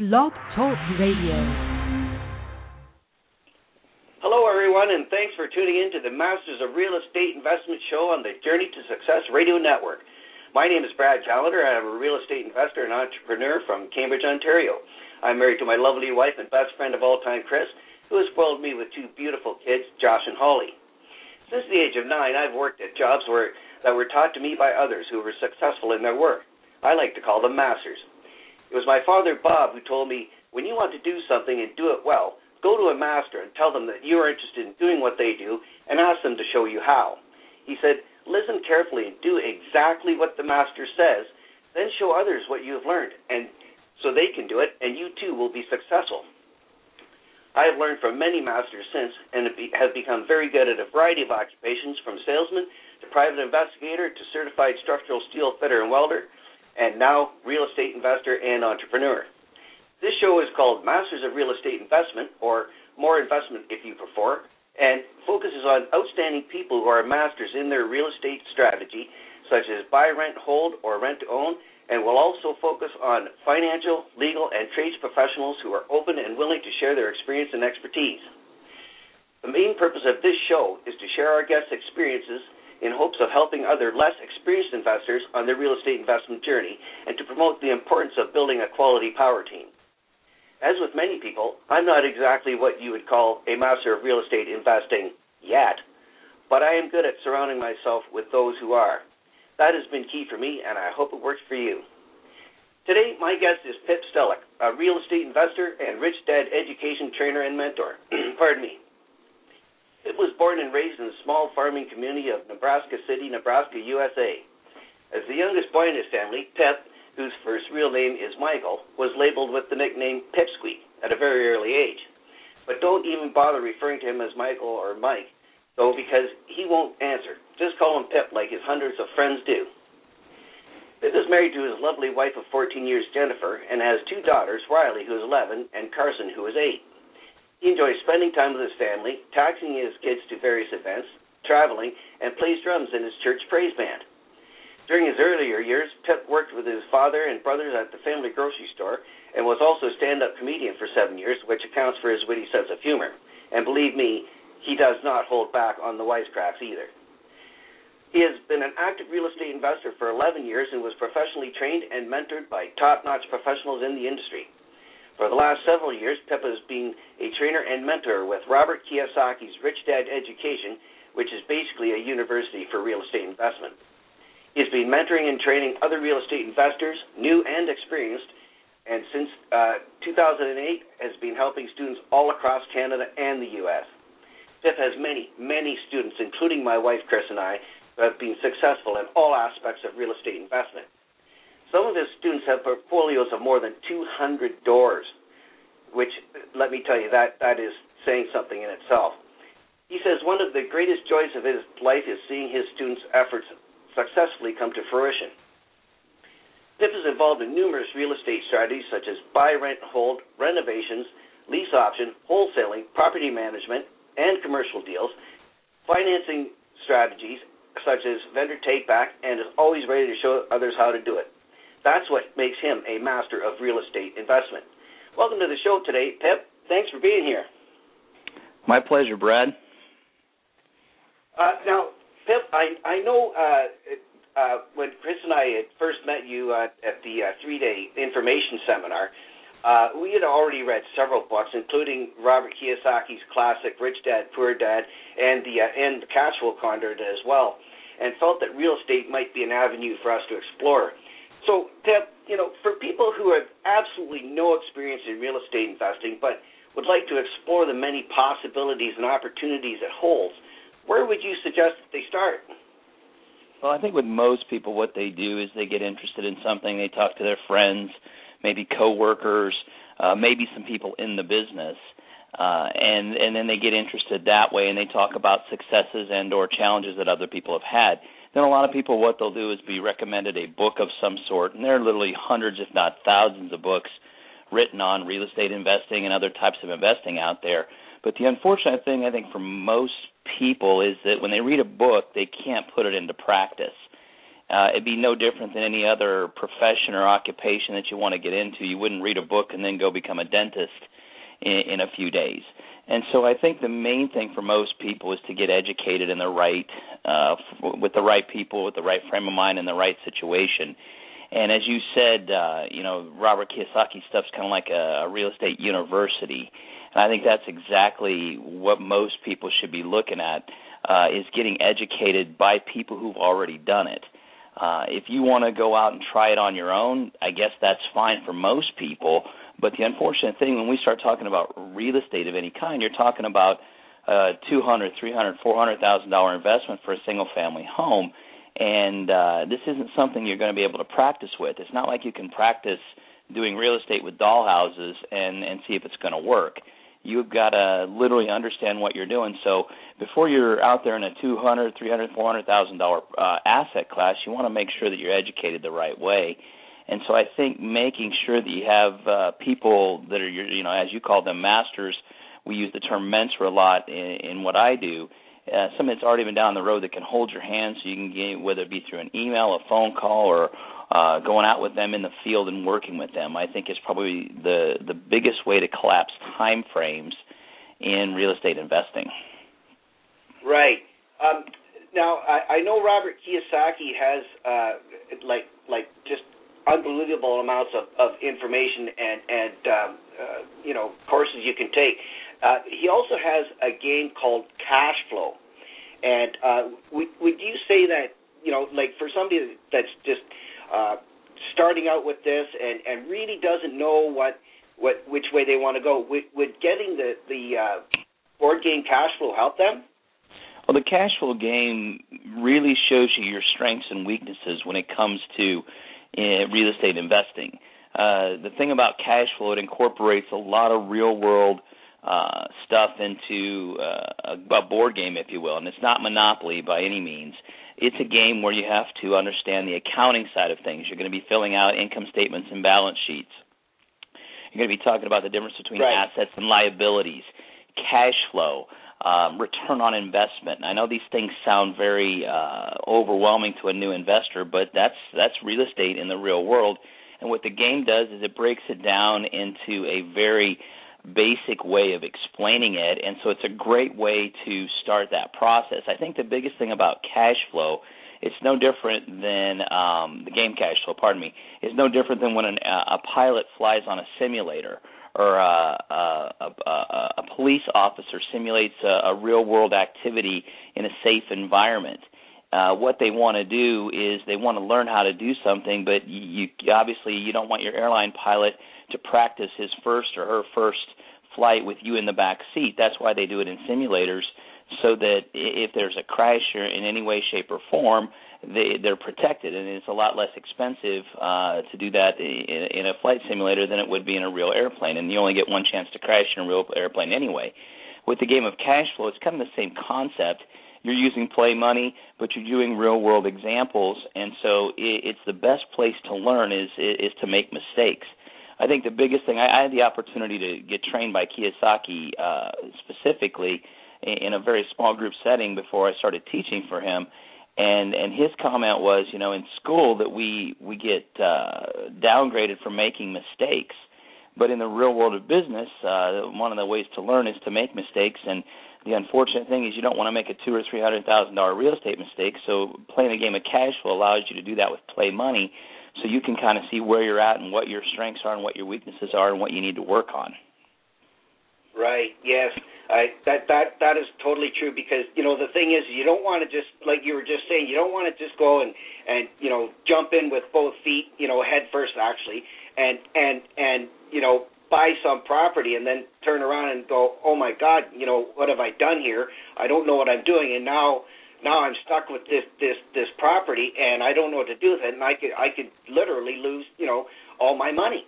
Blog Talk Radio. Hello, everyone, and thanks for tuning in to the Masters of Real Estate Investment Show on the Journey to Success Radio Network. My name is Brad Callender. I am a real estate investor and entrepreneur from Cambridge, Ontario. I'm married to my lovely wife and best friend of all time, Chris, who has spoiled me with two beautiful kids, Josh and Holly. Since the age of 9, I've worked at jobs that were taught to me by others who were successful in their work. I like to call them masters. It was my father, Bob, who told me, when you want to do something and do it well, go to a master and tell them that you are interested in doing what they do and ask them to show you how. He said, listen carefully and do exactly what the master says, then show others what you have learned, and so they can do it, and you too will be successful. I have learned from many masters since and have become very good at a variety of occupations, from salesman to private investigator to certified structural steel fitter and welder, and now real estate investor and entrepreneur. This show is called Masters of Real Estate Investment, or More Investment if you prefer, and focuses on outstanding people who are masters in their real estate strategy, such as buy, rent, hold, or rent to own, and will also focus on financial, legal, and trades professionals who are open and willing to share their experience and expertise. The main purpose of this show is to share our guests' experiences in hopes of helping other less experienced investors on their real estate investment journey and to promote the importance of building a quality power team. As with many people, I'm not exactly what you would call a master of real estate investing yet, but I am good at surrounding myself with those who are. That has been key for me, and I hope it works for you. Today, my guest is Pip Stellick, a real estate investor and Rich Dad education trainer and mentor. Pardon me. Pip was born and raised in the small farming community of Nebraska City, Nebraska, USA. As the youngest boy in his family, Pip, whose first real name is Michael, was labeled with the nickname Pipsqueak at a very early age. But don't even bother referring to him as Michael or Mike, though, because he won't answer. Just call him Pip like his hundreds of friends do. Pip is married to his lovely wife of 14 years, Jennifer, and has two daughters, Riley, who is 11, and Carson, who is 8. He enjoys spending time with his family, taxing his kids to various events, traveling, and plays drums in his church praise band. During his earlier years, Pip worked with his father and brothers at the family grocery store and was also a stand-up comedian for 7 years, which accounts for his witty sense of humor. And believe me, he does not hold back on the wisecracks either. He has been an active real estate investor for 11 years and was professionally trained and mentored by top-notch professionals in the industry. For the last several years, Pip has been a trainer and mentor with Robert Kiyosaki's Rich Dad Education, which is basically a university for real estate investment. He's been mentoring and training other real estate investors, new and experienced, and since 2008 has been helping students all across Canada and the U.S. Pip has many, many students, including my wife, Chris, and I, who have been successful in all aspects of real estate investment. Some of his students have portfolios of more than 200 doors, which, let me tell you, that is saying something in itself. He says one of the greatest joys of his life is seeing his students' efforts successfully come to fruition. Pip is involved in numerous real estate strategies such as buy, rent, hold, renovations, lease option, wholesaling, property management, and commercial deals, financing strategies such as vendor take-back, and is always ready to show others how to do it. That's what makes him a master of real estate investment. Welcome to the show today, Pip. Thanks for being here. My pleasure, Brad. Now, Pip, I know when Chris and I had first met you at the 3-day information seminar, we had already read several books, including Robert Kiyosaki's classic Rich Dad, Poor Dad, and the Cash Flow Quadrant as well, and felt that real estate might be an avenue for us to explore. So, Pip, for people who have absolutely no experience in real estate investing but would like to explore the many possibilities and opportunities it holds, where would you suggest that they start? Well, I think with most people, what they do is they get interested in something. They talk to their friends, maybe coworkers, maybe some people in the business, and then they get interested that way, and they talk about successes and or challenges that other people have had. Then a lot of people, what they'll do is be recommended a book of some sort, and there are literally hundreds, if not thousands, of books written on real estate investing and other types of investing out there. But the unfortunate thing, I think, for most people is that when they read a book, they can't put it into practice. it'd be no different than any other profession or occupation that you want to get into. You wouldn't read a book and then go become a dentist in a few days. And so I think the main thing for most people is to get educated in the right, with the right people, with the right frame of mind, in the right situation. And as you said, Robert Kiyosaki's stuff's kind of like a real estate university. And I think that's exactly what most people should be looking at, is getting educated by people who've already done it. If you want to go out and try it on your own, I guess that's fine for most people. But the unfortunate thing, when we start talking about real estate of any kind, you're talking about $200,000, $300,000, $400,000 investment for a single-family home, and this isn't something you're going to be able to practice with. It's not like you can practice doing real estate with dollhouses and see if it's going to work. You've got to literally understand what you're doing. So before you're out there in a $200,000, $300,000, $400,000 asset class, you want to make sure that you're educated the right way. And so I think making sure that you have people that are, as you call them, masters. We use the term mentor a lot in what I do. Somebody that's already been down the road that can hold your hand, so you can get, whether it be through an email, a phone call, or going out with them in the field and working with them, I think is probably the biggest way to collapse time frames in real estate investing. Right. Now, I know Robert Kiyosaki has like just unbelievable amounts of information and courses you can take. He also has a game called Cash Flow. And would you say that, like for somebody that's just starting out with this and really doesn't know which way they want to go, would getting the board game Cash Flow help them? Well, the Cash Flow game really shows you your strengths and weaknesses when it comes to real estate investing. The thing about Cash Flow, it incorporates a lot of real-world stuff into a board game, if you will, and it's not Monopoly by any means. It's a game where you have to understand the accounting side of things. You're going to be filling out income statements and balance sheets. You're going to be talking about the difference between assets and liabilities, cash flow, return on investment. And I know these things sound very overwhelming to a new investor, but that's real estate in the real world. And what the game does is it breaks it down into a very basic way of explaining it, and so it's a great way to start that process. I think the biggest thing about Cash Flow, it's no different than the game Cash Flow, it's no different than when a pilot flies on a simulator or a police officer simulates a real-world activity in a safe environment. What they want to do is they want to learn how to do something, but you don't want your airline pilot to practice his first or her first flight with you in the back seat. That's why they do it in simulators, so that if there's a crash in any way, shape, or form, they're protected, and it's a lot less expensive to do that in a flight simulator than it would be in a real airplane, and you only get one chance to crash in a real airplane anyway. With the game of Cash Flow, it's kind of the same concept. You're using play money, but you're doing real-world examples, and so it's the best place to learn is to make mistakes. I think the biggest thing, I had the opportunity to get trained by Kiyosaki specifically in a very small group setting before I started teaching for him, and his comment was, in school that we get downgraded for making mistakes, but in the real world of business, one of the ways to learn is to make mistakes, and the unfortunate thing is you don't want to make a $200,000 or $300,000 real estate mistake, so playing a game of Cash Flow allows you to do that with play money, so you can kind of see where you're at and what your strengths are and what your weaknesses are and what you need to work on. Right, yes. That is totally true, because, the thing is, you don't want to just, like you were just saying, you don't want to just go and jump in with both feet, head first actually, and buy some property and then turn around and go, oh my God, what have I done here? I don't know what I'm doing, and now I'm stuck with this property, and I don't know what to do with it, and I could literally lose, all my money.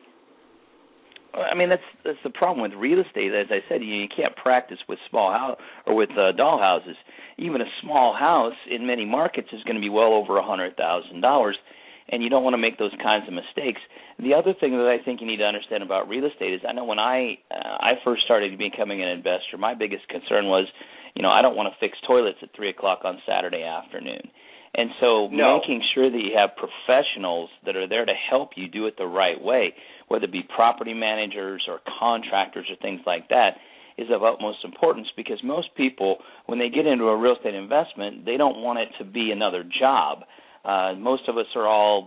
I mean, that's the problem with real estate. As I said, you can't practice with small house or with doll houses. Even a small house in many markets is going to be well over $100,000, and you don't want to make those kinds of mistakes. The other thing that I think you need to understand about real estate is, I know when I first started becoming an investor, my biggest concern was, I don't want to fix toilets at 3 o'clock on Saturday afternoon. And so making sure that you have professionals that are there to help you do it the right way, whether it be property managers or contractors or things like that, is of utmost importance, because most people, when they get into a real estate investment, they don't want it to be another job. Most of us are all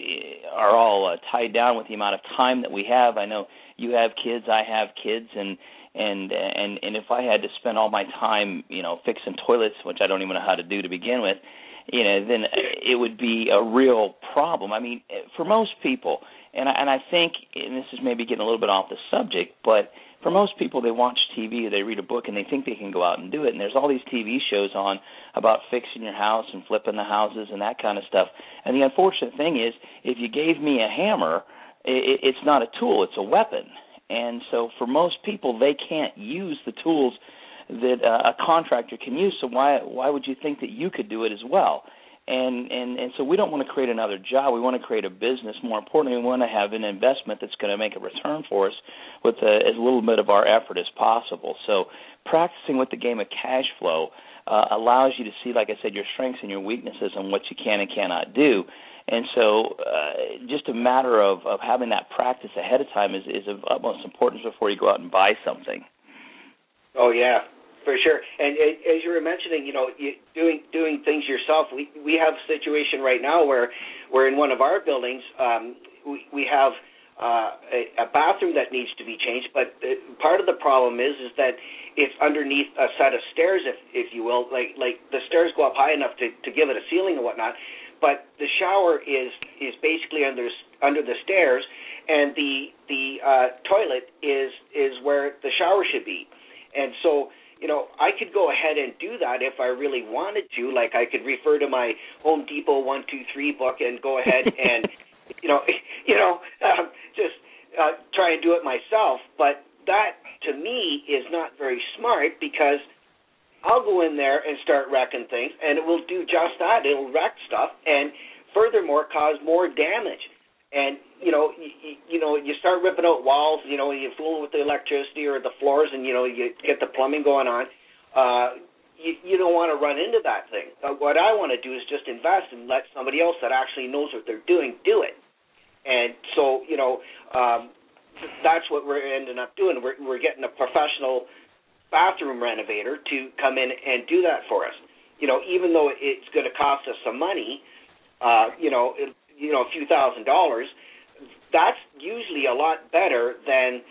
tied down with the amount of time that we have. I know you have kids, I have kids, and if I had to spend all my time, fixing toilets, which I don't even know how to do to begin with, then it would be a real problem. I mean, for most people, and I think, and this is maybe getting a little bit off the subject, but for most people, they watch TV or they read a book and they think they can go out and do it. And there's all these TV shows on about fixing your house and flipping the houses and that kind of stuff. And the unfortunate thing is, if you gave me a hammer, it's not a tool, it's a weapon. And so for most people, they can't use the tools that a contractor can use. So why would you think that you could do it as well? And so we don't want to create another job. We want to create a business. More importantly, we want to have an investment that's going to make a return for us with as little bit of our effort as possible. So practicing with the game of cash flow allows you to see, like I said, your strengths and your weaknesses and what you can and cannot do. And so just a matter of having that practice ahead of time is of utmost importance before you go out and buy something. Oh, yeah. For sure, and as you were mentioning, doing things yourself. We have a situation right now where in one of our buildings, we have a bathroom that needs to be changed. But part of the problem is that it's underneath a set of stairs, if you will. Like the stairs go up high enough to give it a ceiling and whatnot, but the shower is basically under the stairs, and the toilet is where the shower should be, and so. I could go ahead and do that if I really wanted to. Like, I could refer to my Home Depot 1-2-3 book and go ahead and, just try and do it myself. But that, to me, is not very smart, because I'll go in there and start wrecking things, and it will do just that. It'll wreck stuff and, furthermore, cause more damage. And, you start ripping out walls, you fool with the electricity or the floors, and, you get the plumbing going on. You don't want to run into that thing. What I want to do is just invest and let somebody else that actually knows what they're doing do it. And so, that's what we're ending up doing. We're getting a professional bathroom renovator to come in and do that for us. Even though it's going to cost us some money, a few $1,000s, that's usually a lot better than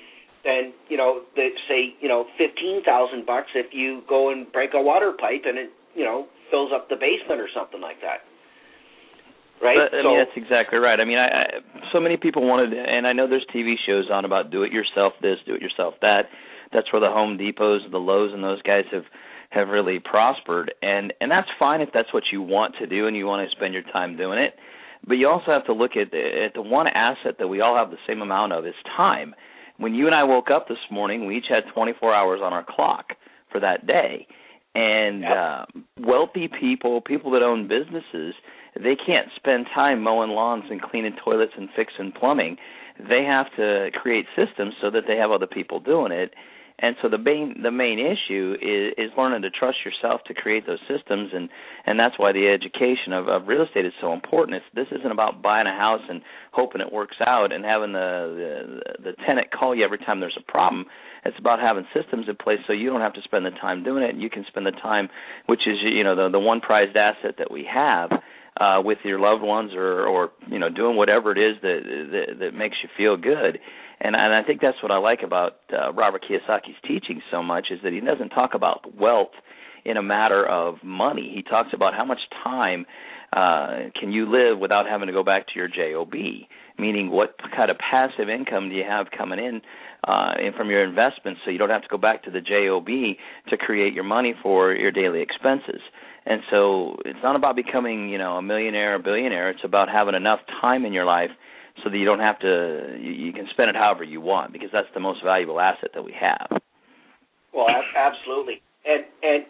say $15,000 if you go and break a water pipe and it fills up the basement or something like that. Right? I mean, that's exactly right. I mean, so many people wanted, and I know there's TV shows on about do-it-yourself this, do-it-yourself that. That's where the Home Depots, the Lowe's, and those guys have really prospered. And that's fine if that's what you want to do and you want to spend your time doing it. But you also have to look at the one asset that we all have the same amount of is time. When you and I woke up this morning, we each had 24 hours on our clock for that day. And wealthy people that own businesses, they can't spend time mowing lawns and cleaning toilets and fixing plumbing. They have to create systems so that they have other people doing it. And so the main issue is learning to trust yourself to create those systems, and that's why the education of real estate is so important. This isn't about buying a house and hoping it works out and having the tenant call you every time there's a problem. It's about having systems in place so you don't have to spend the time doing it, and you can spend the time, which is the one prized asset that we have, with your loved ones or doing whatever it is that makes you feel good. And I think that's what I like about Robert Kiyosaki's teaching so much, is that he doesn't talk about wealth in a matter of money. He talks about how much time can you live without having to go back to your JOB, meaning what kind of passive income do you have coming in from your investments so you don't have to go back to the JOB to create your money for your daily expenses. And so it's not about becoming, a millionaire or billionaire. It's about having enough time in your life so that you don't have to, you can spend it however you want, because that's the most valuable asset that we have. Well, absolutely. And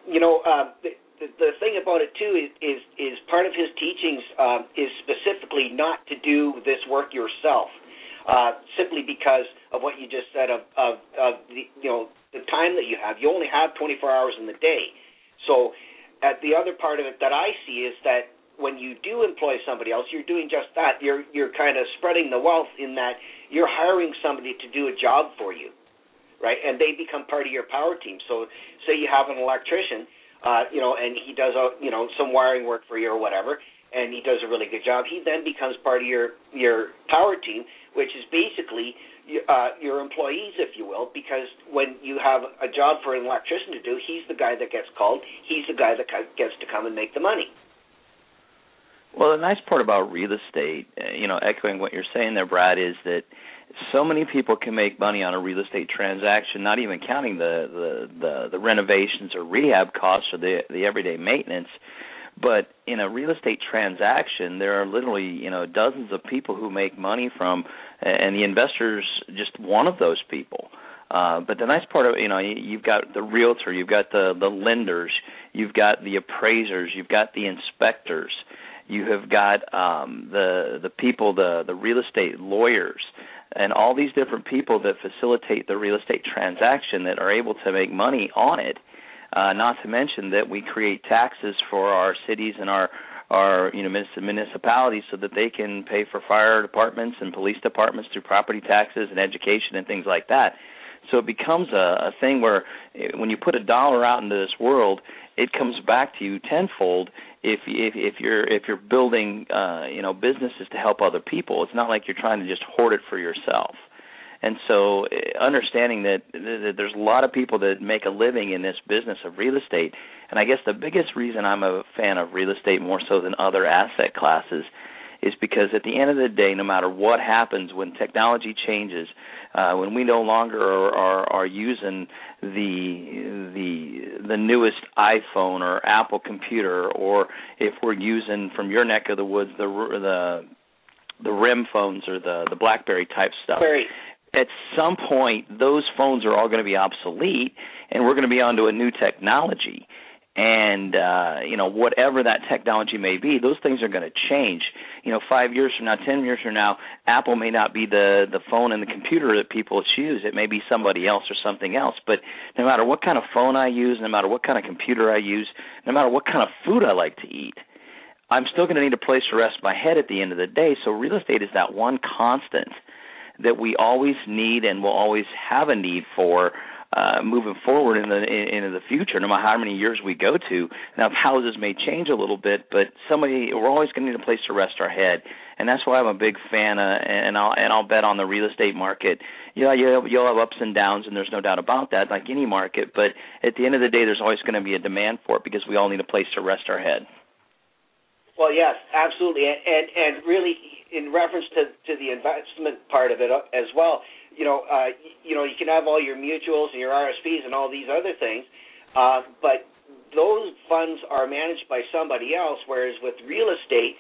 the thing about it, too, is part of his teachings is specifically not to do this work yourself, simply because of what you just said of the time that you have. You only have 24 hours in the day. So the other part of it that I see is that when you do employ somebody else, you're doing just that. You're kind of spreading the wealth in that you're hiring somebody to do a job for you, right? And they become part of your power team. So say you have an electrician, and he does some wiring work for you or whatever, and he does a really good job. He then becomes part of your power team, which is basically your employees, if you will, because when you have a job for an electrician to do, he's the guy that gets called. He's the guy that gets to come and make the money. Well, the nice part about real estate, echoing what you're saying there, Brad, is that so many people can make money on a real estate transaction, not even counting the renovations or rehab costs or the everyday maintenance. But in a real estate transaction, there are literally, dozens of people who make money from, and the investor's just one of those people. But the nice part of, you've got the realtor, you've got the lenders, you've got the appraisers, you've got the inspectors, you have got the people, the real estate lawyers, and all these different people that facilitate the real estate transaction that are able to make money on it. Not to mention that we create taxes for our cities and our municipalities so that they can pay for fire departments and police departments through property taxes and education and things like that. So it becomes a thing where when you put $1 out into this world, it comes back to you tenfold if you're building businesses to help other people. It's not like you're trying to just hoard it for yourself. And so understanding that there's a lot of people that make a living in this business of real estate, and I guess the biggest reason I'm a fan of real estate more so than other asset classes is because at the end of the day, no matter what happens, when technology changes, when we no longer are using the newest iPhone or Apple computer, or if we're using from your neck of the woods the RIM phones or the BlackBerry type stuff. At some point, those phones are all going to be obsolete, and we're going to be onto a new technology. And, whatever that technology may be, those things are going to change. 5 years from now, 10 years from now, Apple may not be the phone and the computer that people choose. It may be somebody else or something else. But no matter what kind of phone I use, no matter what kind of computer I use, no matter what kind of food I like to eat, I'm still going to need a place to rest my head at the end of the day. So real estate is that one constant that we always need and will always have a need for moving forward into the future, no matter how many years we go to. Now, houses may change a little bit, but we're always going to need a place to rest our head, and that's why I'm a big fan. And I'll bet on the real estate market. You'll have ups and downs, and there's no doubt about that, like any market. But at the end of the day, there's always going to be a demand for it because we all need a place to rest our head. Well, yes, absolutely, and really, in reference to the investment part of it as well, you can have all your mutuals and your RSPs and all these other things, but those funds are managed by somebody else. Whereas with real estate,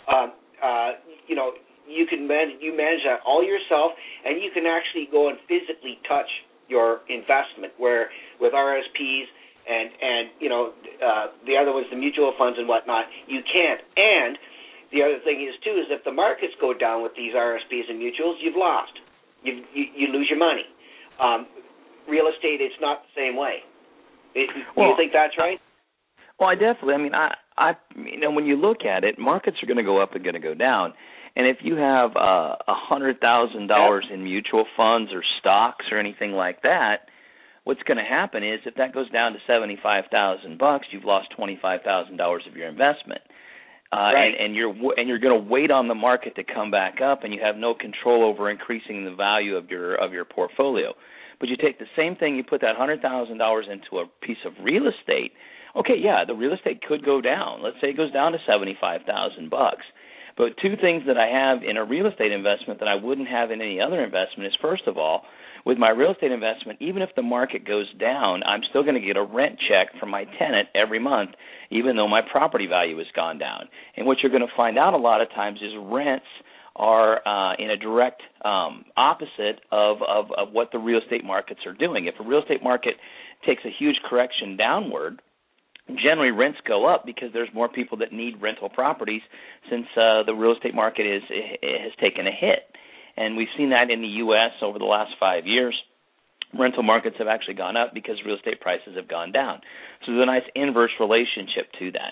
you manage that all yourself, and you can actually go and physically touch your investment. Where with RSPs and the other ones, the mutual funds and whatnot, you can't. And the other thing is too is if the markets go down with these RSPs and mutuals, you've lost. You lose your money. Real estate, it's not the same way. Do you think that's right? Well, I definitely. When you look at it, markets are going to go up and going to go down. And if you have $100,000 in mutual funds or stocks or anything like that, what's going to happen is if that goes down to $75,000, you've lost $25,000 of your investment. Right. And you're going to wait on the market to come back up, and you have no control over increasing the value of your portfolio. But you take the same thing, you put that $100,000 into a piece of real estate. Okay, yeah, the real estate could go down. Let's say it goes down to $75,000. But two things that I have in a real estate investment that I wouldn't have in any other investment is, first of all, with my real estate investment, even if the market goes down, I'm still going to get a rent check from my tenant every month, even though my property value has gone down. And what you're going to find out a lot of times is rents are in a direct opposite of what the real estate markets are doing. If a real estate market takes a huge correction downward, generally rents go up because there's more people that need rental properties since the real estate market has taken a hit. And we've seen that in the U.S. over the last 5 years. Rental markets have actually gone up because real estate prices have gone down. So there's a nice inverse relationship to that.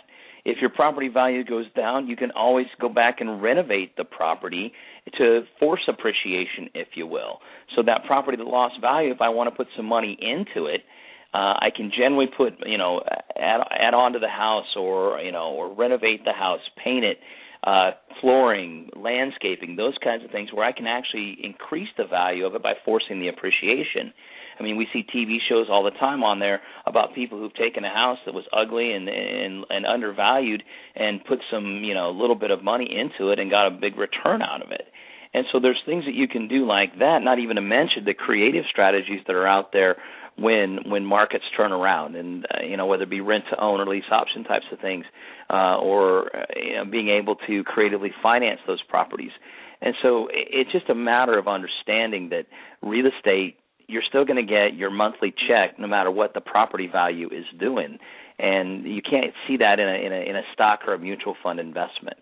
If your property value goes down, you can always go back and renovate the property to force appreciation, if you will. So that property that lost value, if I want to put some money into it, I can generally put, add on to the house or renovate the house, paint it, flooring, landscaping, those kinds of things where I can actually increase the value of it by forcing the appreciation. I mean, we see TV shows all the time on there about people who've taken a house that was ugly and undervalued and put some, little bit of money into it and got a big return out of it. And so there's things that you can do like that, not even to mention the creative strategies that are out there when markets turn around, and whether it be rent to own or lease option types of things, or being able to creatively finance those properties. And so it's just a matter of understanding that real estate, you're still going to get your monthly check no matter what the property value is doing, and you can't see that in a stock or a mutual fund investment.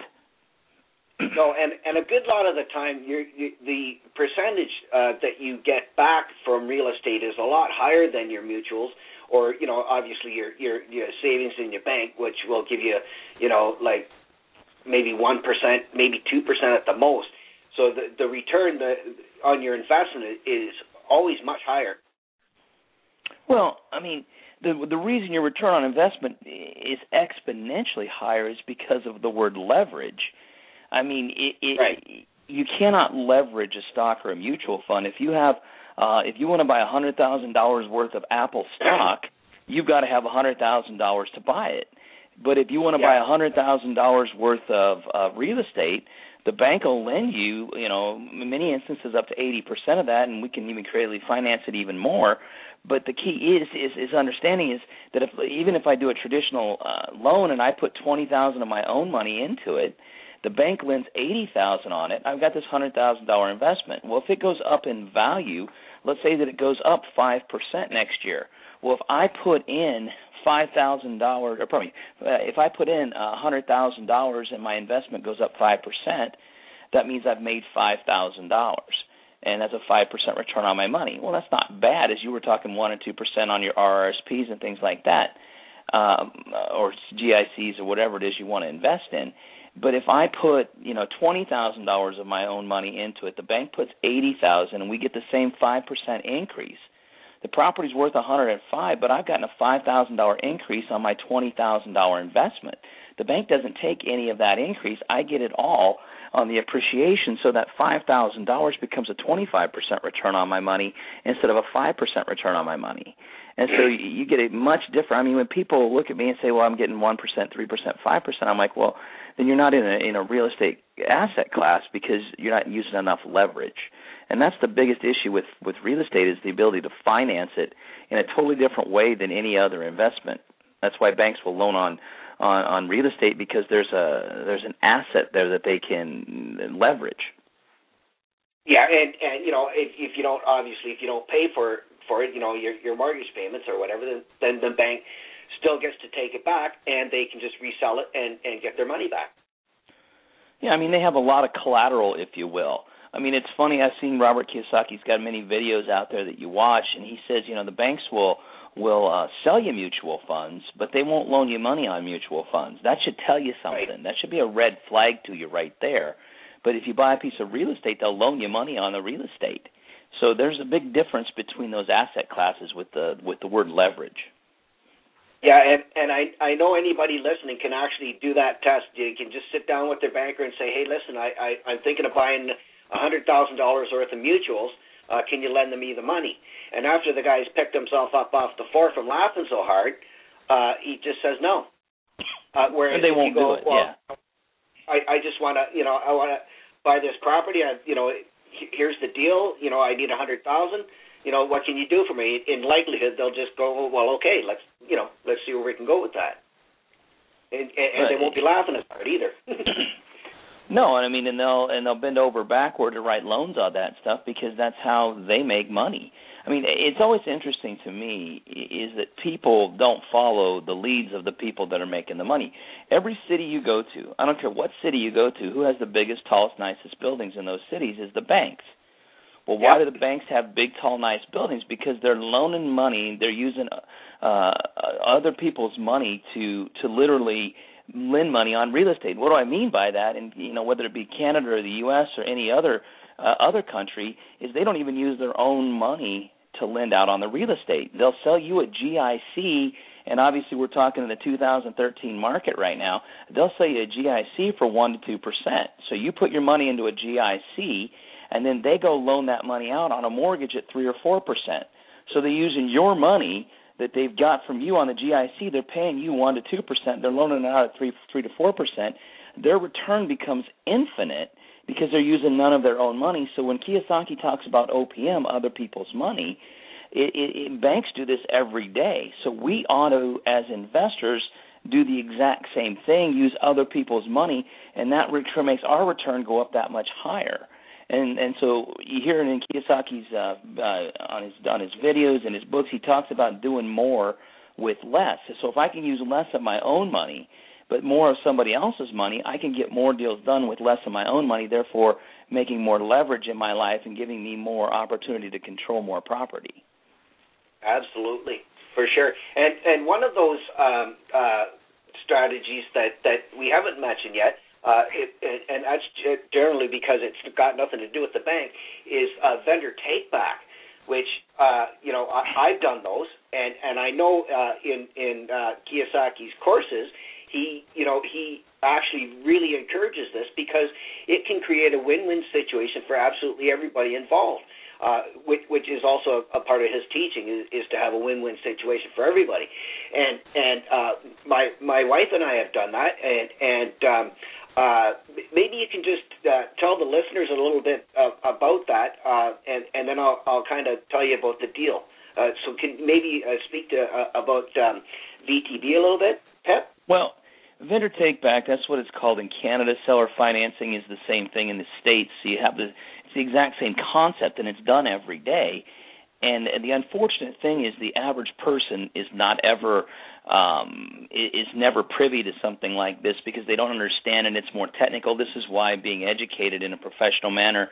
No, and a good lot of the time, the percentage that you get back from real estate is a lot higher than your mutuals, or obviously your savings in your bank, which will give you, like maybe 1%, maybe 2% at the most. So the return on your investment is always much higher. Well, I mean, the reason your return on investment is exponentially higher is because of the word leverage. I mean, right. You cannot leverage a stock or a mutual fund. If you want to buy $100,000 worth of Apple stock, you've got to have $100,000 to buy it. But if you want to buy $100,000 worth of real estate, the bank will lend you, in many instances up to 80% of that, and we can even creatively finance it even more. But the key is understanding is that even if I do a traditional loan and I put $20,000 of my own money into it, the bank lends $80,000 on it. I've got this $100,000 investment. Well, if it goes up in value, let's say that it goes up 5% next year. Well, if I put in if I put in $100,000 and my investment goes up 5%, that means I've made $5,000, and that's a 5% return on my money. Well, that's not bad, as you were talking 1 or 2% on your RRSPs and things like that, or GICs or whatever it is you want to invest in. But if I put, $20,000 of my own money into it, the bank puts $80,000, and we get the same 5% increase. The property's worth $105,000, but I've gotten a $5,000 increase on my $20,000 investment. The bank doesn't take any of that increase. I get it all on the appreciation, so that $5,000 becomes a 25% return on my money instead of a 5% return on my money. And so you get a much different. I mean, when people look at me and say, well, I'm getting 1%, 3%, 5%, I'm like, well, then you're not in a real estate asset class because you're not using enough leverage. And that's the biggest issue with real estate, is the ability to finance it in a totally different way than any other investment. That's why banks will loan on real estate, because there's an asset there that they can leverage. Yeah, and if you don't pay for it, your mortgage payments or whatever, then the bank still gets to take it back, and they can just resell it and get their money back. Yeah, I mean, they have a lot of collateral, if you will. I mean, it's funny, I've seen Robert Kiyosaki's got many videos out there that you watch, and he says, the banks will sell you mutual funds, but they won't loan you money on mutual funds. That should tell you something. Right. That should be a red flag to you right there. But if you buy a piece of real estate, they'll loan you money on the real estate. So there's a big difference between those asset classes with the word leverage. Yeah, and I know anybody listening can actually do that test. You can just sit down with their banker and say, hey, listen, I'm thinking of buying $100,000 worth of mutuals. Can you lend me the money? And after the guy's picked himself up off the floor from laughing so hard, he just says no. Whereas they won't do it. Well, yeah. I just want to, I want to buy this property. Here's the deal. I need $100,000. What can you do for me? In likelihood, they'll just go, well, okay, let's see where we can go with that. And they won't be laughing as hard either. No, and I mean, and they'll bend over backward to write loans on that stuff, because that's how they make money. I mean, it's always interesting to me is that people don't follow the leads of the people that are making the money. Every city you go to, I don't care what city you go to, who has the biggest, tallest, nicest buildings in those cities is the banks. Well, why do the banks have big, tall, nice buildings? Because they're loaning money. They're using other people's money to literally lend money on real estate. What do I mean by that? And whether it be Canada or the U.S. or any other country, is they don't even use their own money to lend out on the real estate. They'll sell you a GIC, and obviously we're talking in the 2013 market right now. They'll sell you a GIC for 1% to 2%. So you put your money into a GIC, and then they go loan that money out on a mortgage at 3 or 4%. So they're using your money that they've got from you on the GIC. They're paying you 1% to 2%. They're loaning it out at 3 to 4%. Their return becomes infinite because they're using none of their own money. So when Kiyosaki talks about OPM, other people's money, banks do this every day. So we ought to, as investors, do the exact same thing, use other people's money, and that return makes our return go up that much higher. And so you hear it in Kiyosaki's on his videos and his books, he talks about doing more with less. So if I can use less of my own money but more of somebody else's money, I can get more deals done with less of my own money, therefore making more leverage in my life and giving me more opportunity to control more property. Absolutely, for sure. And one of those strategies that we haven't mentioned yet, and that's generally because it's got nothing to do with the bank, is vendor take-back, which, I've done those, and I know in Kiyosaki's courses, he actually really encourages this because it can create a win-win situation for absolutely everybody involved, which is also a part of his teaching is to have a win-win situation for everybody. And my wife and I have done that, and maybe you can just tell the listeners a little bit about that, and then I'll kind of tell you about the deal. So can maybe speak to about VTB a little bit, Pep? Well, vendor take-back, that's what it's called in Canada. Seller financing is the same thing in the States. So you have it's the exact same concept, and it's done every day. And the unfortunate thing is the average person is never privy to something like this because they don't understand, and it's more technical. This is why being educated in a professional manner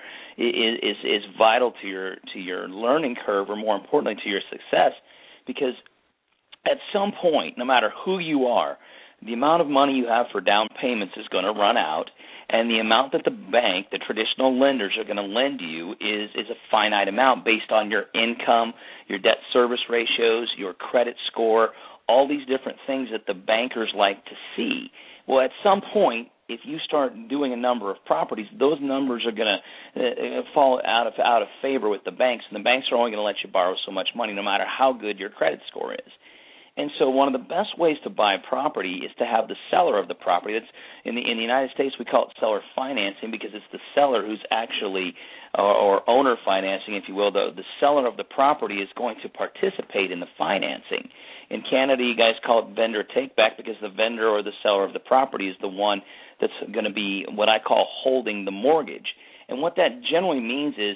is vital to your learning curve, or more importantly to your success, because at some point, no matter who you are, the amount of money you have for down payments is going to run out, and the amount that the bank, the traditional lenders, are going to lend you is a finite amount based on your income, your debt service ratios, your credit score, all these different things that the bankers like to see. Well, at some point, if you start doing a number of properties, those numbers are going to fall out of favor with the banks, and the banks are only going to let you borrow so much money no matter how good your credit score is. And so one of the best ways to buy property is to have the seller of the property. That's in the United States, we call it seller financing because it's the seller who's actually, or owner financing, if you will. The seller of the property is going to participate in the financing. In Canada, you guys call it vendor take-back because the vendor or the seller of the property is the one that's going to be what I call holding the mortgage. And what that generally means is,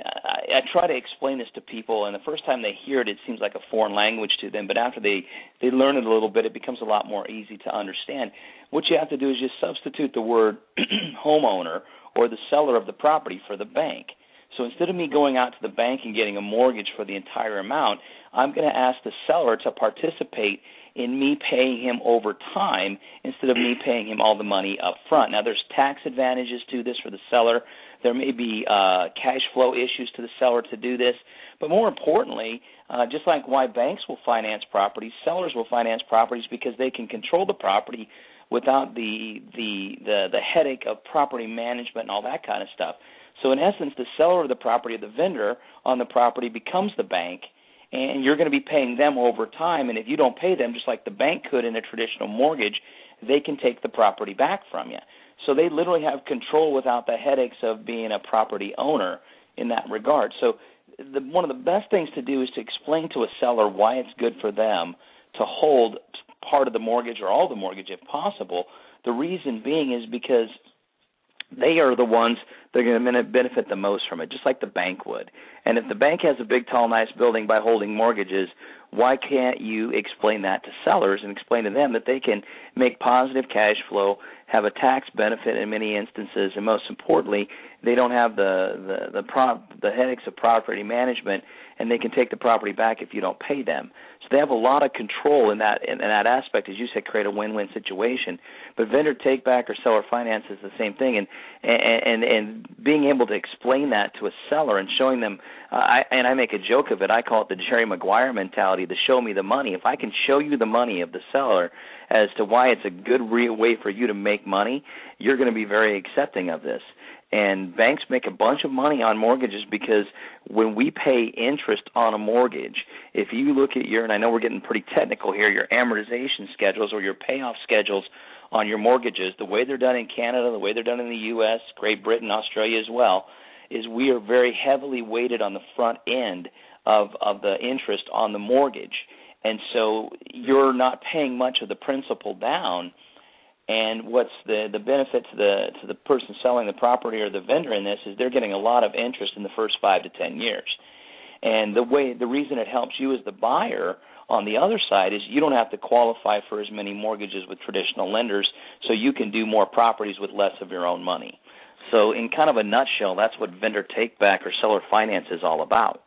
I try to explain this to people, and the first time they hear it, it seems like a foreign language to them, but after they learn it a little bit, it becomes a lot more easy to understand. What you have to do is just substitute the word homeowner or the seller of the property for the bank. So instead of me going out to the bank and getting a mortgage for the entire amount, I'm going to ask the seller to participate in me paying him over time instead of me paying him all the money up front. Now, there's tax advantages to this for the seller. There may be cash flow issues to the seller to do this. But more importantly, just like why banks will finance properties, sellers will finance properties because they can control the property without the headache of property management and all that kind of stuff. So in essence, the seller of the property, the vendor on the property, becomes the bank, and you're going to be paying them over time. And if you don't pay them, just like the bank could in a traditional mortgage, they can take the property back from you. So they literally have control without the headaches of being a property owner in that regard. So one of the best things to do is to explain to a seller why it's good for them to hold part of the mortgage or all the mortgage if possible. The reason being is because they are the ones that are going to benefit the most from it, just like the bank would. And if the bank has a big, tall, nice building by holding mortgages, why can't you explain that to sellers and explain to them that they can make positive cash flow, have a tax benefit in many instances, and most importantly, they don't have the headaches of property management and they can take the property back if you don't pay them. So they have a lot of control in that aspect, as you said, create a win-win situation. But vendor take-back or seller finance is the same thing, and being able to explain that to a seller and showing them, I make a joke of it, I call it the Jerry Maguire mentality, the show me the money. If I can show you the money of the seller as to why it's a good way for you to make money, you're going to be very accepting of this. And banks make a bunch of money on mortgages because when we pay interest on a mortgage, if you look at and I know we're getting pretty technical here, your amortization schedules or your payoff schedules on your mortgages, the way they're done in Canada, the way they're done in the U.S., Great Britain, Australia as well, is we are very heavily weighted on the front end of the interest on the mortgage. And so you're not paying much of the principal down. And what's the benefit to the person selling the property or the vendor in this is they're getting a lot of interest in the first 5 to 10 years. And the reason it helps you as the buyer on the other side is you don't have to qualify for as many mortgages with traditional lenders, so you can do more properties with less of your own money. So in kind of a nutshell, that's what vendor take-back or seller finance is all about.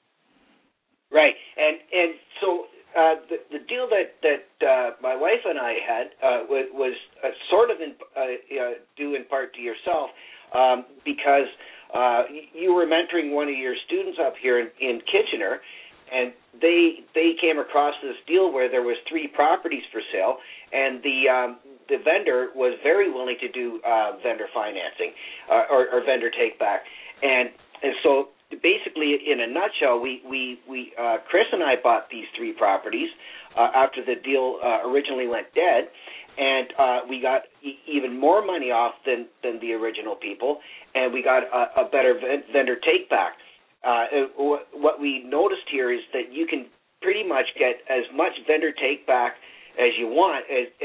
Right. And so the deal that my wife and I had was sort of due in part to yourself because you were mentoring one of your students up here in Kitchener, and they came across this deal where there was 3 properties for sale, and the vendor was very willing to do vendor financing or vendor take back, and so basically, in a nutshell, we Chris and I bought these 3 properties after the deal originally went dead, and we got even more money off than the original people, and we got a better vendor take back. What we noticed here is that you can pretty much get as much vendor take back as you want,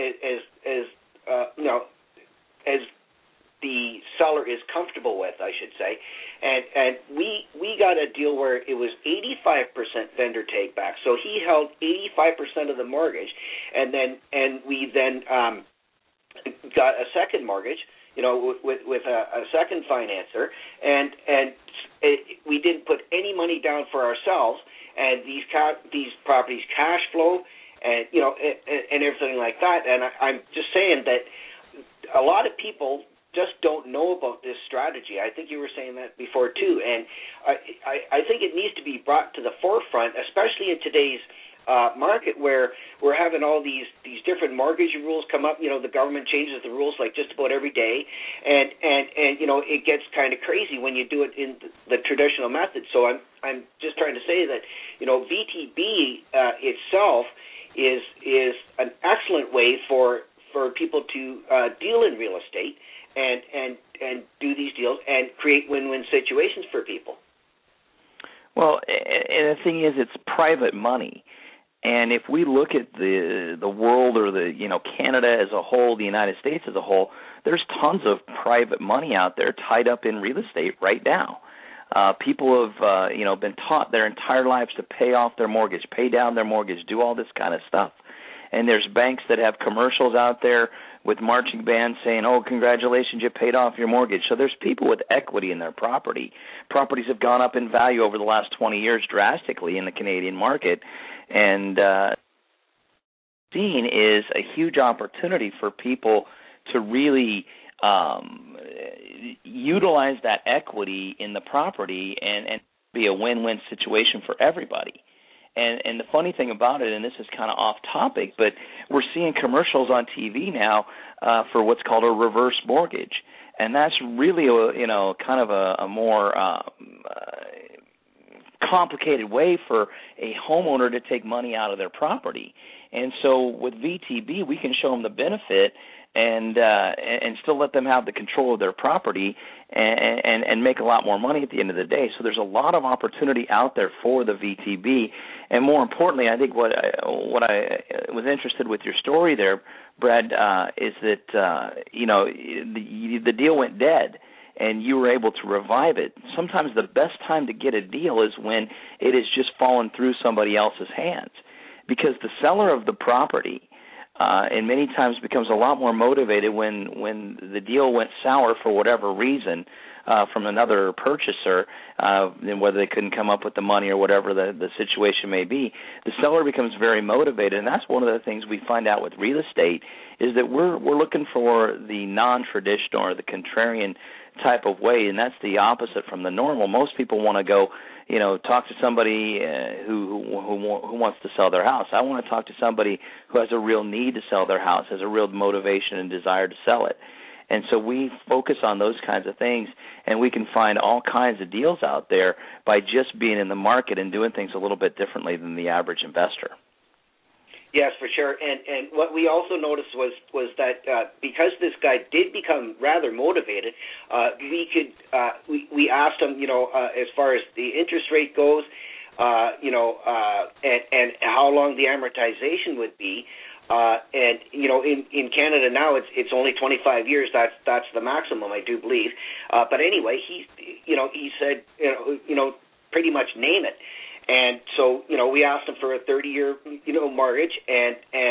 as the seller is comfortable with, I should say, and we got a deal where it was 85% vendor take back. So he held 85% of the mortgage, and we got a second mortgage, with a second financer, and we didn't put any money down for ourselves, and these properties cash flow, and and everything like that. And I'm just saying that a lot of people just don't know about this strategy. I think you were saying that before too, and I think it needs to be brought to the forefront, especially in today's market where we're having all these different mortgage rules come up. The government changes the rules like just about every day, and it gets kind of crazy when you do it in the traditional method. So I'm just trying to say that VTB itself is an excellent way for people to deal in real estate and do these deals and create win-win situations for people. Well, and the thing is, it's private money. And if we look at the world or Canada as a whole, the United States as a whole, there's tons of private money out there tied up in real estate right now. People have been taught their entire lives to pay off their mortgage, pay down their mortgage, do all this kind of stuff. And there's banks that have commercials out there with marching bands saying, "Oh, congratulations, you paid off your mortgage." So there's people with equity in their property. Properties have gone up in value over the last 20 years drastically in the Canadian market. And seen is a huge opportunity for people to really utilize that equity in the property and be a win-win situation for everybody. And the funny thing about it, and this is kind of off topic, but we're seeing commercials on TV now for what's called a reverse mortgage, and that's really kind of a more complicated way for a homeowner to take money out of their property. And so with VTB, we can show them the benefit and still let them have the control of their property and make a lot more money at the end of the day. So there's a lot of opportunity out there for the VTB. And more importantly, I think what I was interested with your story there, Brad, is that the deal went dead and you were able to revive it. Sometimes the best time to get a deal is when it has just fallen through somebody else's hands, because the seller of the property and many times becomes a lot more motivated when the deal went sour for whatever reason from another purchaser, and whether they couldn't come up with the money or whatever the situation may be. The seller becomes very motivated, and that's one of the things we find out with real estate is that we're looking for the non-traditional or the contrarian type of way, and that's the opposite from the normal. Most people want to go, talk to somebody who wants to sell their house. I want to talk to somebody who has a real need to sell their house, has a real motivation and desire to sell it. And so we focus on those kinds of things, and we can find all kinds of deals out there by just being in the market and doing things a little bit differently than the average investor. Yes, for sure. And what we also noticed was that because this guy did become rather motivated, we asked him, as far as the interest rate goes, and how long the amortization would be. And in Canada now it's only 25 years. That's the maximum, I do believe. But anyway, he said pretty much name it. And so, we asked him for a 30-year, mortgage, and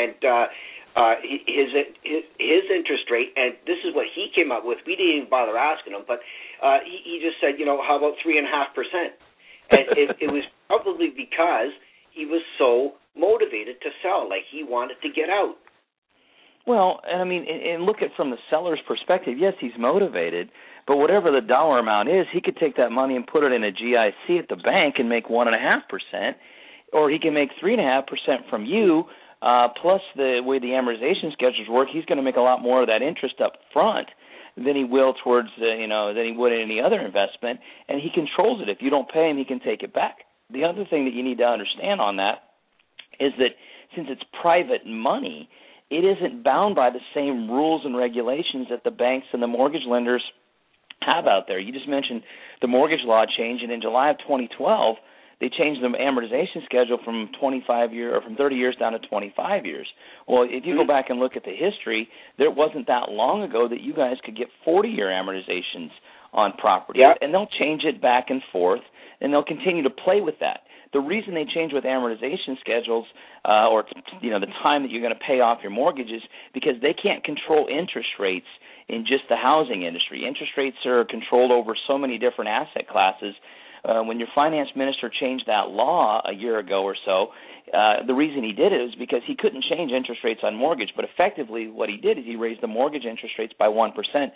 his interest rate, and this is what he came up with. We didn't even bother asking him, but he just said, how about 3.5%? And it was probably because he was so motivated to sell, like he wanted to get out. Well, and look at from the seller's perspective. Yes, he's motivated, but whatever the dollar amount is, he could take that money and put it in a GIC at the bank and make 1.5%, or he can make 3.5% from you. Plus, the way the amortization schedules work, he's going to make a lot more of that interest up front than he will towards than he would in any other investment, and he controls it. If you don't pay him, he can take it back. The other thing that you need to understand on that is that since it's private money, it isn't bound by the same rules and regulations that the banks and the mortgage lenders have out there. You just mentioned the mortgage law change, and in July of 2012, they changed the amortization schedule from 30 years down to 25 years. Well, if you go back and look at the history, there wasn't that long ago that you guys could get 40-year amortizations on property, and they'll change it back and forth, and they'll continue to play with that. The reason they change with amortization schedules or the time that you're going to pay off your mortgage is because they can't control interest rates in just the housing industry. Interest rates are controlled over so many different asset classes. When your finance minister changed that law a year ago or so, the reason he did it is because he couldn't change interest rates on mortgage, but effectively what he did is he raised the mortgage interest rates by 1%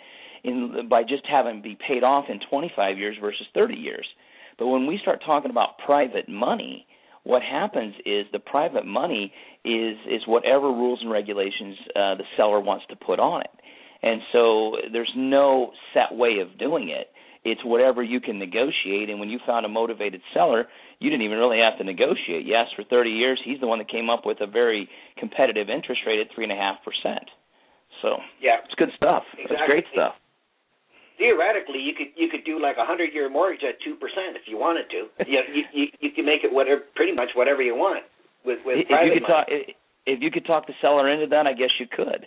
by just having it be paid off in 25 years versus 30 years. But when we start talking about private money, what happens is the private money is whatever rules and regulations the seller wants to put on it. And so there's no set way of doing it. It's whatever you can negotiate, and when you found a motivated seller, you didn't even really have to negotiate. You asked for 30 years. He's the one that came up with a very competitive interest rate at 3.5%. So it's good stuff. Exactly. It's great stuff. Theoretically, you could do like a 100-year mortgage at 2% if you wanted to. You can make it pretty much whatever you want with private money. If you could talk the seller into that, I guess you could.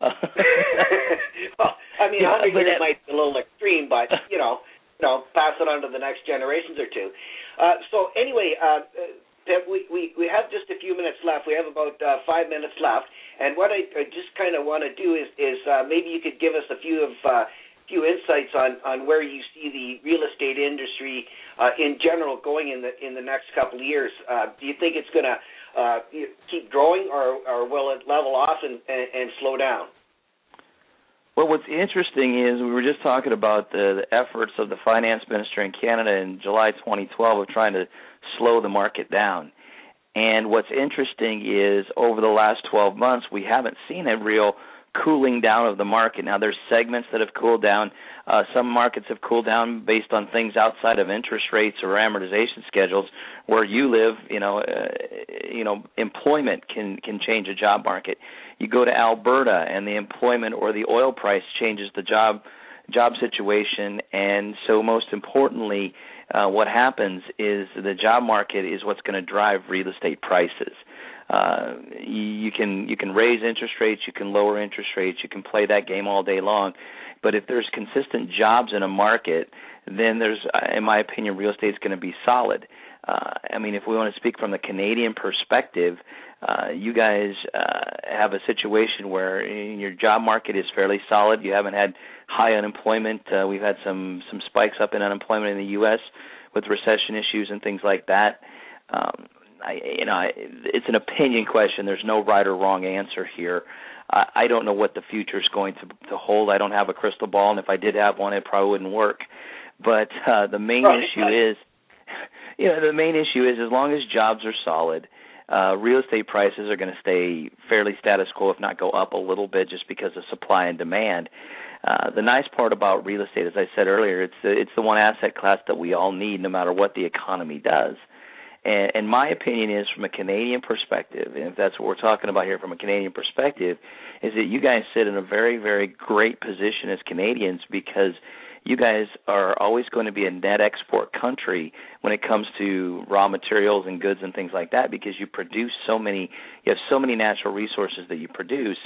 Well, 100 years might be a little extreme, but pass it on to the next generations or two. So anyway, we have just a few minutes left. We have about 5 minutes left, and what I just kind of want to do is maybe you could give us a few insights on where you see the real estate industry in general going in the next couple of years. Do you think it's going to keep growing, or will it level off and slow down? Well, what's interesting is we were just talking about the efforts of the finance minister in Canada in July 2012 of trying to slow the market down. And what's interesting is over the last 12 months, we haven't seen a real cooling down of the market. Now, there's segments that have cooled down. Some markets have cooled down based on things outside of interest rates or amortization schedules. Where you live, employment can change a job market. You go to Alberta, and the employment or the oil price changes the job situation. And so, most importantly, what happens is the job market is what's going to drive real estate prices. You can raise interest rates, you can lower interest rates, you can play that game all day long. But if there's consistent jobs in a market, then there's, in my opinion, real estate is going to be solid. I mean, if we want to speak from the Canadian perspective, you guys have a situation where your job market is fairly solid. You haven't had high unemployment. We've had some spikes up in unemployment in the U.S. with recession issues and things like that. It's an opinion question. There's no right or wrong answer here. I don't know what the future is going to hold. I don't have a crystal ball, and if I did have one, it probably wouldn't work. But the main issue is, the main issue is as long as jobs are solid, real estate prices are going to stay fairly status quo, if not go up a little bit, just because of supply and demand. The nice part about real estate, as I said earlier, it's the one asset class that we all need, no matter what the economy does. And my opinion is, from a Canadian perspective, and if that's what we're talking about here from a Canadian perspective, is that you guys sit in a very, very great position as Canadians, because you guys are always going to be a net export country when it comes to raw materials and goods and things like that, because you have so many natural resources that you produce,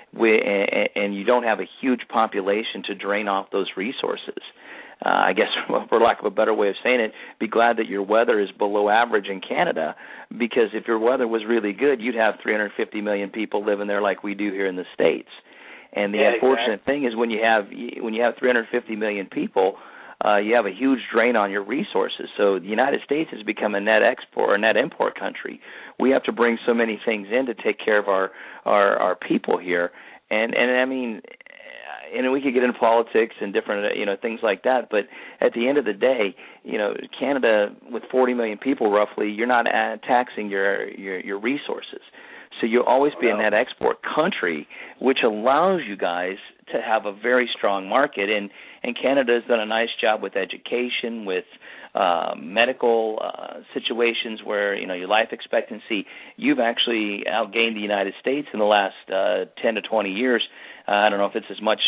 and you don't have a huge population to drain off those resources. I guess, for lack of a better way of saying it, be glad that your weather is below average in Canada, because if your weather was really good, you'd have 350 million people living there like we do here in the States. And the unfortunate thing is, when you have 350 million people, you have a huge drain on your resources. So the United States has become a net export or net import country. We have to bring so many things in to take care of our people here. And I mean, and we could get into politics and different things like that, but at the end of the day, Canada, with 40 million people roughly, you're not taxing your resources. So you'll always be a net export country, which allows you guys to have a very strong market. And Canada has done a nice job with education, with medical situations where, your life expectancy. You've actually outgained the United States in the last 10 to 20 years. I don't know if it's as much.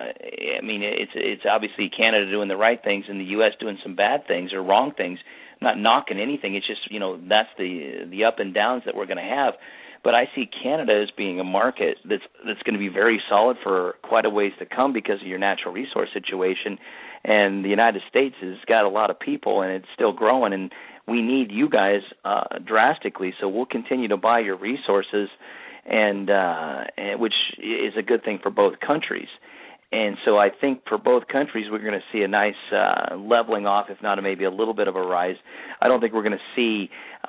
It's obviously Canada doing the right things and the U.S. doing some bad things or wrong things. I'm not knocking anything. It's just, that's the up and downs that we're going to have. But I see Canada as being a market that's going to be very solid for quite a ways to come because of your natural resource situation. And the United States has got a lot of people, and it's still growing, and we need you guys drastically. So we'll continue to buy your resources, and which is a good thing for both countries. And so I think for both countries, we're going to see a nice leveling off, if not maybe a little bit of a rise. I don't think we're going to see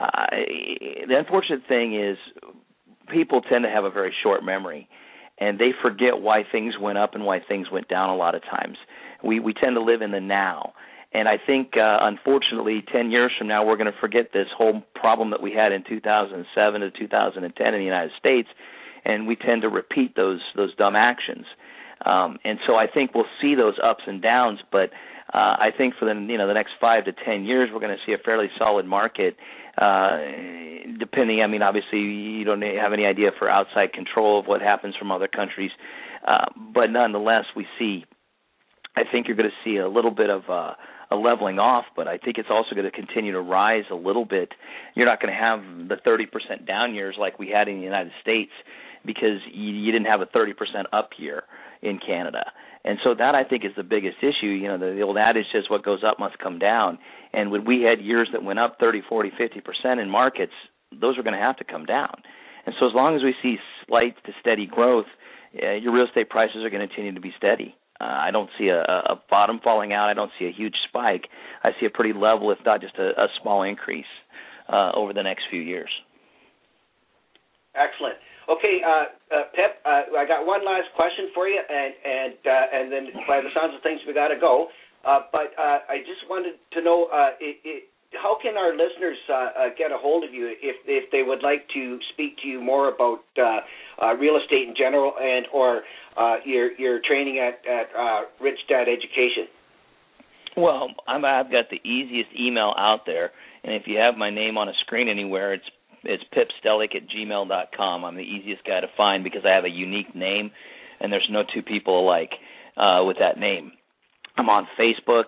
the unfortunate thing is people tend to have a very short memory, and they forget why things went up and why things went down a lot of times. We tend to live in the now. And I think, unfortunately, 10 years from now, we're going to forget this whole problem that we had in 2007 to 2010 in the United States, and we tend to repeat those dumb actions. And so I think we'll see those ups and downs, but I think for the next 5 to 10 years, we're going to see a fairly solid market. Depending, obviously you don't have any idea for outside control of what happens from other countries, but nonetheless, I think you're going to see a little bit of a leveling off, but I think it's also going to continue to rise a little bit. You're not going to have the 30% down years like we had in the United States because you didn't have a 30% up year in Canada. And so that, I think, is the biggest issue. The old adage says what goes up must come down. And when we had years that went up 30, 40, 50% in markets, those are going to have to come down. And so as long as we see slight to steady growth, your real estate prices are going to continue to be steady. I don't see a bottom falling out. I don't see a huge spike. I see a pretty level, if not just a small increase over the next few years. Excellent. Okay, Pip, I got one last question for you, and then by the sounds of things, we got to go. But I just wanted to know, how can our listeners get a hold of you if they would like to speak to you more about real estate in general and or your training at Rich Dad Education? Well, I've got the easiest email out there, and if you have my name on a screen anywhere, it's pipstellick@gmail.com. I'm the easiest guy to find because I have a unique name, and there's no two people alike with that name. I'm on Facebook,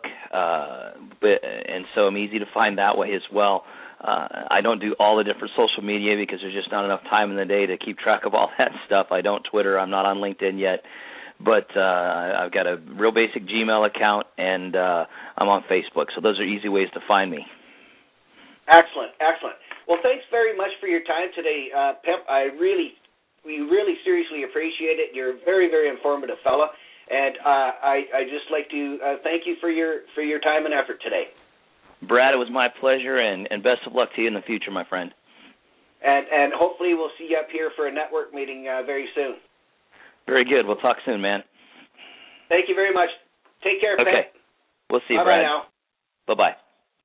and so I'm easy to find that way as well. I don't do all the different social media because there's just not enough time in the day to keep track of all that stuff. I don't Twitter. I'm not on LinkedIn yet. But I've got a real basic Gmail account, and I'm on Facebook. So those are easy ways to find me. Excellent, excellent. Well, thanks very much for your time today, Pip. We really seriously appreciate it. You're a very, very informative fella, and I just like to thank you for your time and effort today. Brad, it was my pleasure, and best of luck to you in the future, my friend. And hopefully we'll see you up here for a network meeting very soon. Very good. We'll talk soon, man. Thank you very much. Take care, Okay. Pip. We'll see you, Bye-bye Brad. now. Bye-bye.